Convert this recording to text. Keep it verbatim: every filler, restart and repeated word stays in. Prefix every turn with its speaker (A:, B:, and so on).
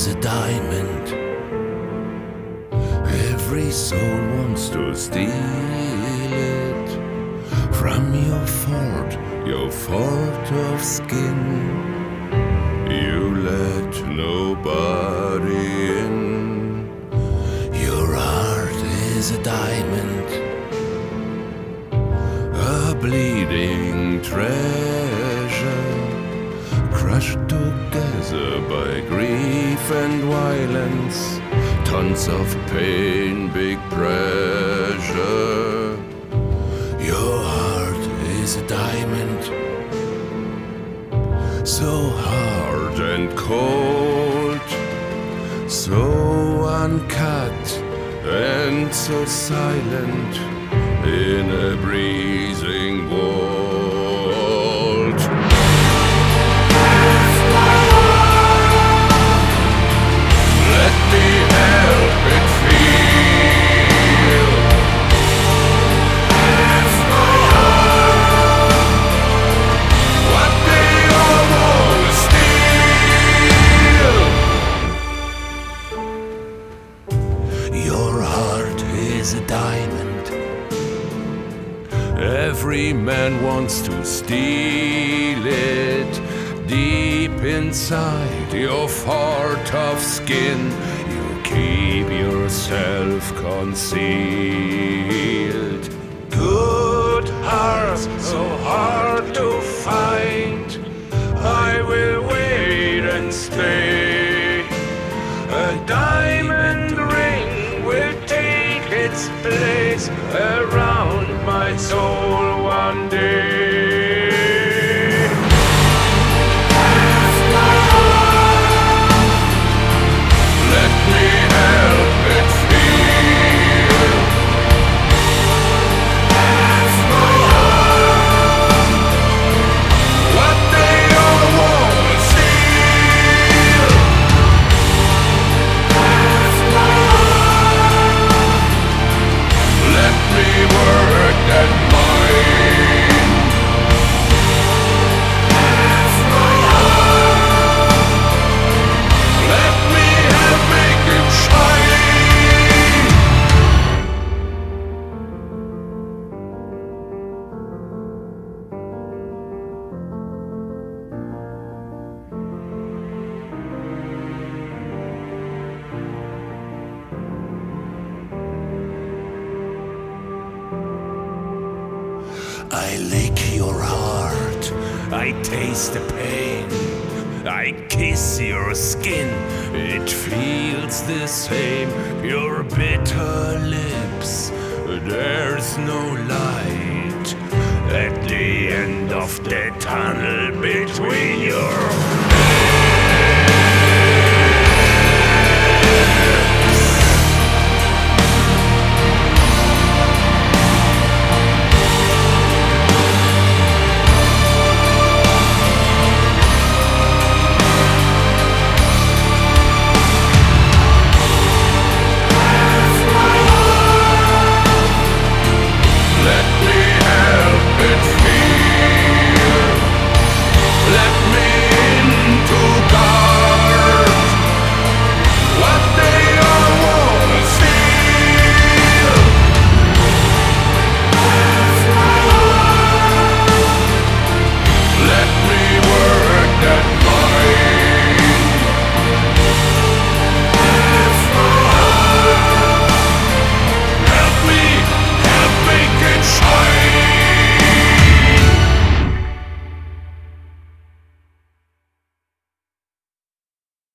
A: is a diamond. Every soul wants to steal it from your fort, your fort of skin. You let nobody in. Your heart is a diamond, a bleeding treasure, crushed together by grief and violence. Tons of pain, big pressure. Your heart is a diamond, so hard and cold, so uncut and so silent in a breathing world. Let me help it feel. Half my heart, what they almost steal. Your heart is a diamond. Every man wants to steal it. Deep inside your heart of skin, you keep yourself concealed. Good hearts, so hard to find. I will wait and stay. A diamond ring will take its place around my soul one day. I lick your heart, I taste the pain, I kiss your skin, it feels the same. Your bitter lips, there's no light at the end of the tunnel between your